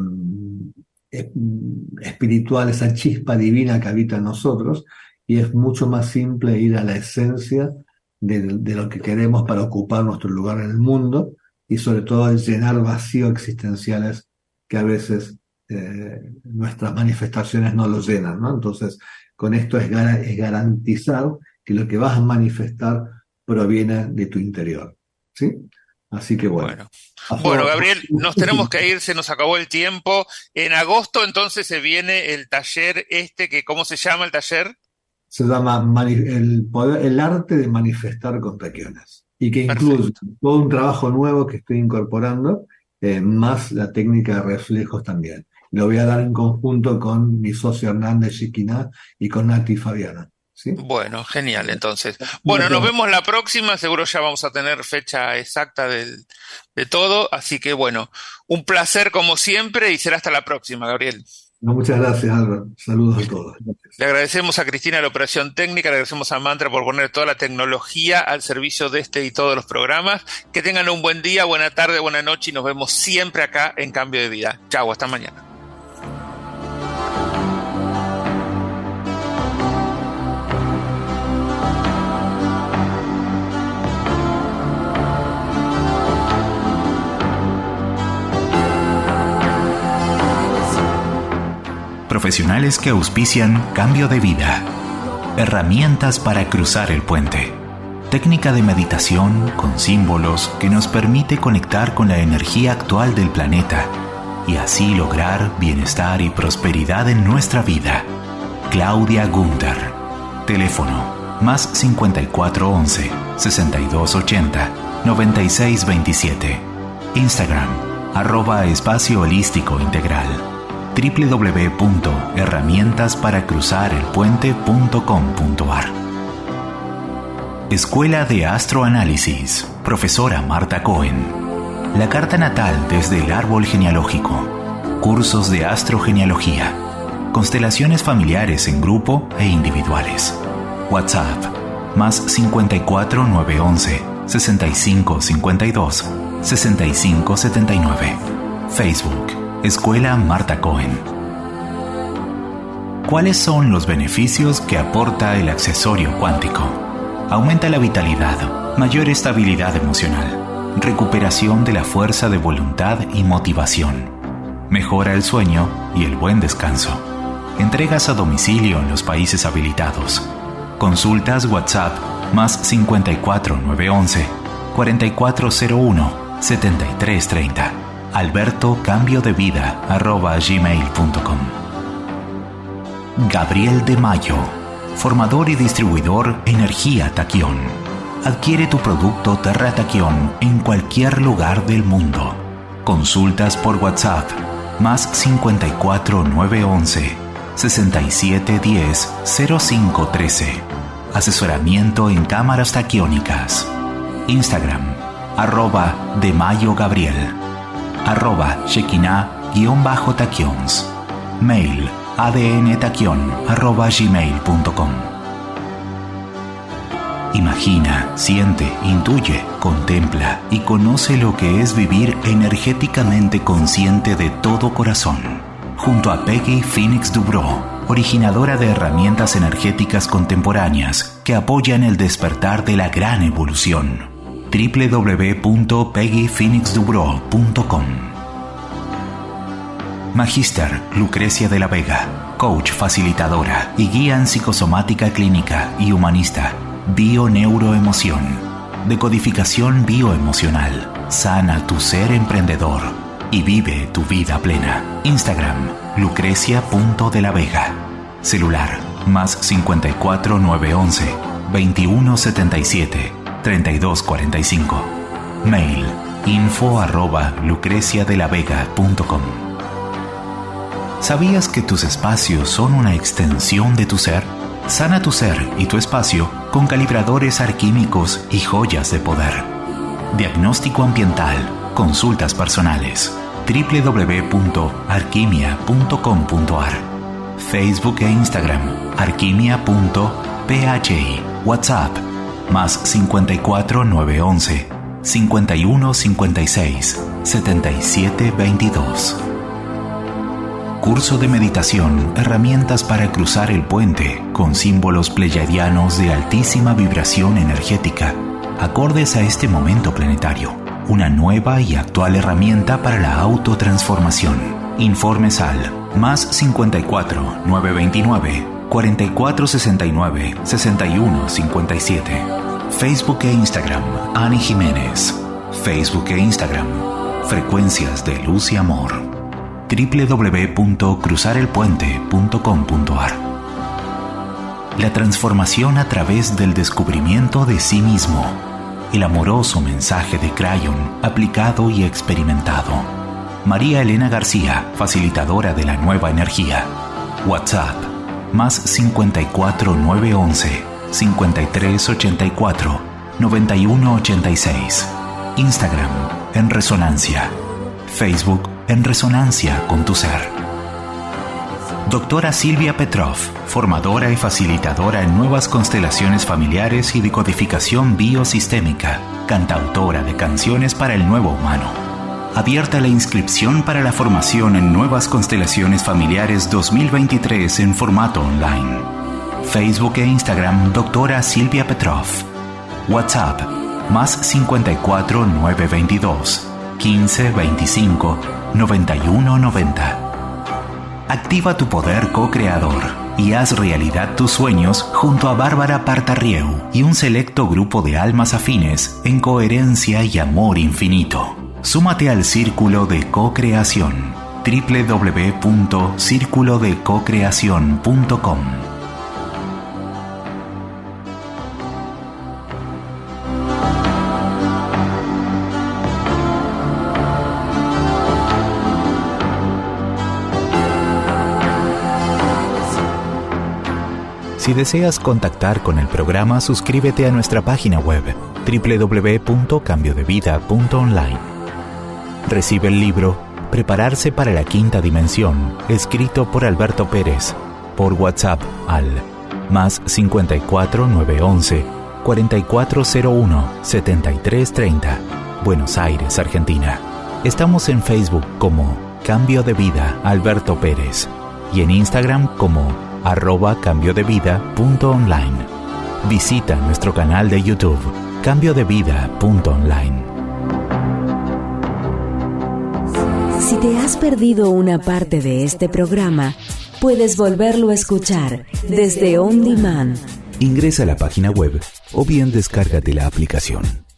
espiritual, esa chispa divina que habita en nosotros, y es mucho más simple ir a la esencia de lo que queremos para ocupar nuestro lugar en el mundo y sobre todo llenar vacíos existenciales que a veces nuestras manifestaciones no lo llenan, ¿no? Entonces, con esto es garantizar que lo que vas a manifestar proviene de tu interior, ¿sí? Así que bueno. Bueno, Gabriel, nos tenemos que ir, se nos acabó el tiempo. En agosto entonces se viene el taller ¿cómo se llama el taller? Se llama el arte de manifestar con taquiones y que incluye todo un trabajo nuevo que estoy incorporando, más la técnica de reflejos también. Lo voy a dar en conjunto con mi socio Hernán de Shekinah y con Nati Fabiana. ¿Sí? Bueno, genial, entonces. Bueno, nos vemos la próxima, seguro ya vamos a tener fecha exacta de todo, así que bueno, un placer como siempre y será hasta la próxima, Gabriel. No, muchas gracias, Álvaro. Saludos a todos. Gracias. Le agradecemos a Cristina la operación técnica, le agradecemos a Mantra por poner toda la tecnología al servicio de y todos los programas. Que tengan un buen día, buena tarde, buena noche y nos vemos siempre acá en Cambio de Vida. Chau, hasta mañana. Profesionales que auspician Cambio de Vida. Herramientas para cruzar el puente. Técnica de meditación con símbolos que nos permite conectar con la energía actual del planeta y así lograr bienestar y prosperidad en nuestra vida. Claudia Gunther. Teléfono +54 11 62 80 96 27. Instagram @espacio holístico integral. www.herramientasparacruzarelpuente.com.ar. Escuela de Astroanálisis, profesora Marta Cohen. La carta natal desde el árbol genealógico. Cursos de astrogenealogía. Constelaciones familiares en grupo e individuales. WhatsApp, más 54 911 65 52 65 79. Facebook, Escuela Marta Cohen. ¿Cuáles son los beneficios que aporta el accesorio cuántico? Aumenta la vitalidad, mayor estabilidad emocional, recuperación de la fuerza de voluntad y motivación, mejora el sueño y el buen descanso, entregas a domicilio en los países habilitados, consultas WhatsApp más 54 911 4401 7330, albertocambiodevida@gmail.com. Gabriel de Mayo, formador y distribuidor Energía Taquión. Adquiere tu producto Terra Taquión en cualquier lugar del mundo. Consultas por WhatsApp más 54 911 6710 0513. Asesoramiento en cámaras taquiónicas. Instagram, @de Mayo Gabriel, @Shekinah_taquions. Mail, adntaquion@gmail.com. Imagina, siente, intuye, contempla y conoce lo que es vivir energéticamente consciente de todo corazón. Junto a Peggy Phoenix Dubrow, originadora de herramientas energéticas contemporáneas que apoyan el despertar de la gran evolución. www.peggyphoenixdubrow.com. Magíster Lucrecia de la Vega, coach facilitadora y guía en psicosomática clínica y humanista, bio-neuroemoción, decodificación bioemocional, sana tu ser emprendedor y vive tu vida plena. Instagram, lucrecia.delavega. Celular, más 54 911 2177 3245. Mail, info@lucreciadelavega.com. ¿Sabías que tus espacios son una extensión de tu ser? Sana tu ser y tu espacio con calibradores alquímicos y joyas de poder. Diagnóstico ambiental, consultas personales. www.arquimia.com.ar. Facebook e Instagram, arquimia.phi. WhatsApp, más 54 911 51 56 77 22. Curso de meditación, herramientas para cruzar el puente con símbolos pleyadianos de altísima vibración energética, acordes a este momento planetario. Una nueva y actual herramienta para la autotransformación. Informes al más 54 929 44 69 61 57. Facebook e Instagram, Ani Jiménez. Facebook e Instagram, Frecuencias de Luz y Amor. www.cruzarelpuente.com.ar. La transformación a través del descubrimiento de sí mismo. El amoroso mensaje de Crayon, aplicado y experimentado. María Elena García, facilitadora de la nueva energía. WhatsApp, más 54 911 5384 9186. Instagram, En Resonancia. Facebook, En Resonancia con tu ser. Doctora Silvia Petrov, formadora y facilitadora en nuevas constelaciones familiares y decodificación biosistémica, cantautora de canciones para el nuevo humano. Abierta la inscripción para la formación en Nuevas Constelaciones Familiares 2023 en formato online. Facebook e Instagram, Doctora Silvia Petrov. WhatsApp, más 54 922 15 25 91 90. Activa tu poder co-creador y haz realidad tus sueños junto a Bárbara Partarrieu y un selecto grupo de almas afines en coherencia y amor infinito. Súmate al Círculo de Co-Creación. www.circulodecocreacion.com. Si deseas contactar con el programa, suscríbete a nuestra página web www.cambiodevida.online. Recibe el libro Prepararse para la Quinta Dimensión, escrito por Alberto Pérez, por WhatsApp al más 54 911 4401 7330, Buenos Aires, Argentina. Estamos en Facebook como Cambio de Vida Alberto Pérez y en Instagram como @cambiodevida.online. Visita nuestro canal de YouTube cambiodevida.online. Si te has perdido una parte de este programa, puedes volverlo a escuchar desde On Demand. Ingresa a la página web o bien descárgate la aplicación.